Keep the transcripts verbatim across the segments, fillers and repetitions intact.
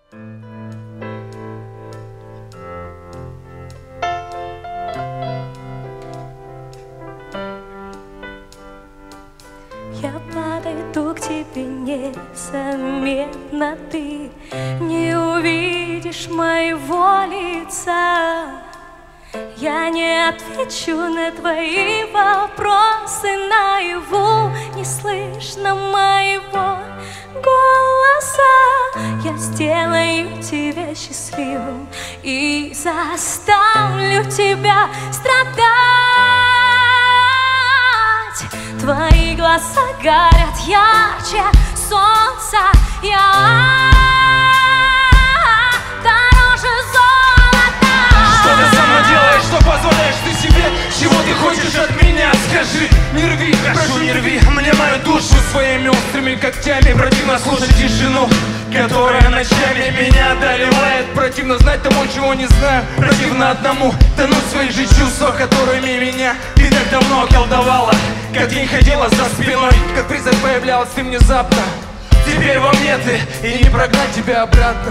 Я подойду к тебе незаметно, ты не увидишь моего лица. Я не отвечу на твои вопросы наяву, не слышно моего голоса. Я сделаю тебя счастливым и заставлю тебя страдать. Твои глаза горят ярче солнца, я дороже золота. Что ты со мной делаешь, что позволяешь ты себе? Чего ты хочешь от меня? Скажи, не рви, прошу, не рви мне мою душу своими острыми когтями. Противно слушать тишину, которая ночами меня одолевает. Противно знать того, чего не знаю. Противно одному тонуть в своих же чувствах, которыми меня ты так давно околдовала. Как день ходила за спиной, как призрак появлялась ты внезапно. Теперь во мне ты, и не прогнать тебя обратно.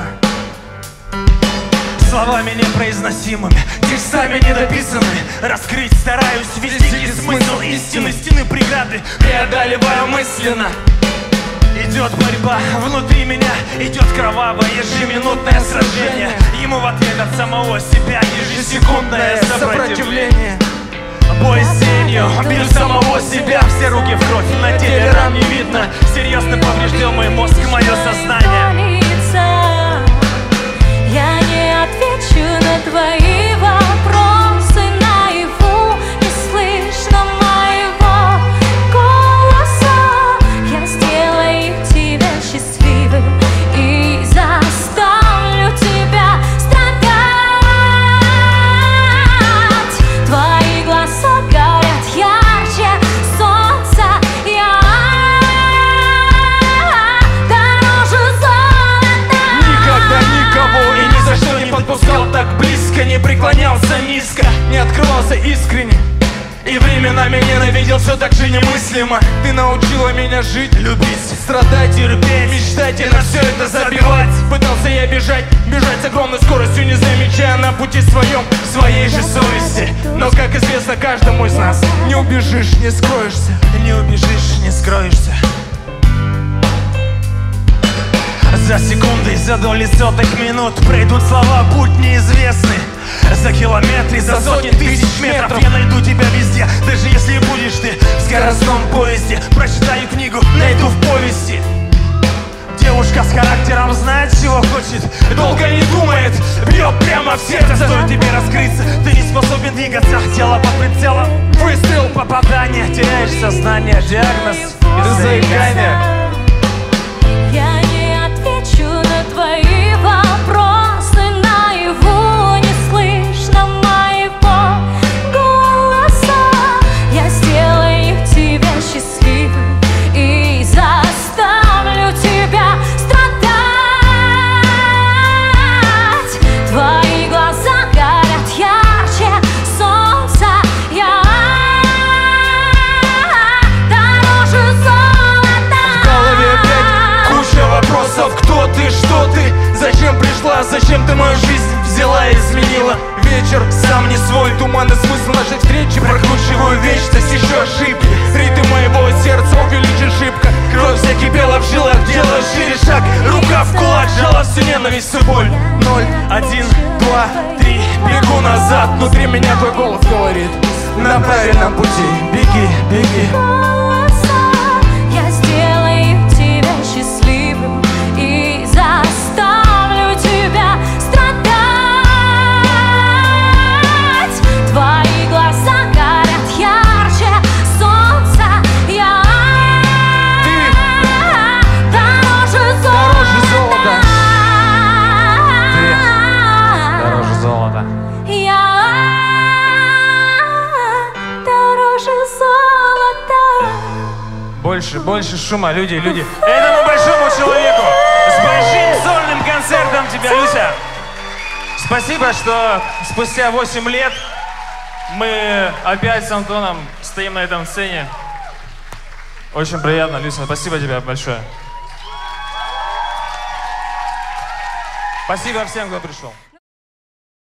Словами непроизносимыми, текстами недописанными, раскрыть стараюсь вести смысл истины. Стены преграды преодолеваю мысленно. Идет борьба внутри меня, идет кровавое ежеминутное сражение. Ему в ответ от самого себя ежесекундное сопротивление. Бой с тенью, бью самого себя, все руки в кровь, на теле ран не видно. Серьезно поврежден мой мозг, мое сознание. Я не отвечу на твои вопросы наяву, не слышно моего голоса. Я сделаю тебя счастливым и заставлю тебя страдать. Твои глаза горят ярче солнца, я дороже золота. Никогда никого и ни за что не подпускал так близко, не преклонялся низко, не открывался искренне. И временами ненавидел все так же немыслимо. Ты научила меня жить, любить, страдать, терпеть, мечтать и на все это забивать. Пытался я бежать, бежать с огромной скоростью, не замечая на пути своем своей же совести. Но, как известно каждому из нас, не убежишь, не скроешься. Не убежишь, не скроешься. За секунды, за доли сотых минут пройдут слова, путь неизвестный. За километры, за сотни тысяч метров я найду тебя везде. Даже если будешь ты в скоростном поезде. Прочитаю книгу, найду в повести. Девушка с характером знает, чего хочет, долго не думает, бьет прямо в сердце. Стоит тебе раскрыться, ты не способен двигаться. Тело под прицелом, выстрел, попадание. Теряешь сознание, диагноз из-за заикания. Я не отвечу на твои вопросы наяву, не слышно моего голоса. Я сделаю тебя счастливым и заставлю тебя страдать. Твои глаза горят ярче солнца, я дороже золота. В голове опять куча вопросов. Кто ты, что ты, зачем пришла, зачем ты мою жизнь взяла и изменила? Вечер сам не свой, туманный смысл нашей встречи. Прокручиваю вечность, еще ошибки. Ритм моего сердца увеличен шибко. Кровь вся кипела в жилах, делаю шире шаг. Рука в кулак, жала всю ненависть, всю боль. Ноль, один, два, три, бегу назад. Внутри меня твой голос говорит: на правильном пути, беги, беги. Я сделаю тебя счастливым и заставлю тебя страдать. Твои глаза горят ярче солнца, я дороже золота. Дороже золота. Я дороже золота. Больше, больше шума, люди, люди. Этому большому человеку с большим сольным концертом тебя, Люся. Спасибо, что спустя восемь лет мы опять с Антоном стоим на этом сцене. Очень приятно, Люся. Спасибо тебе большое. Спасибо всем, кто пришел.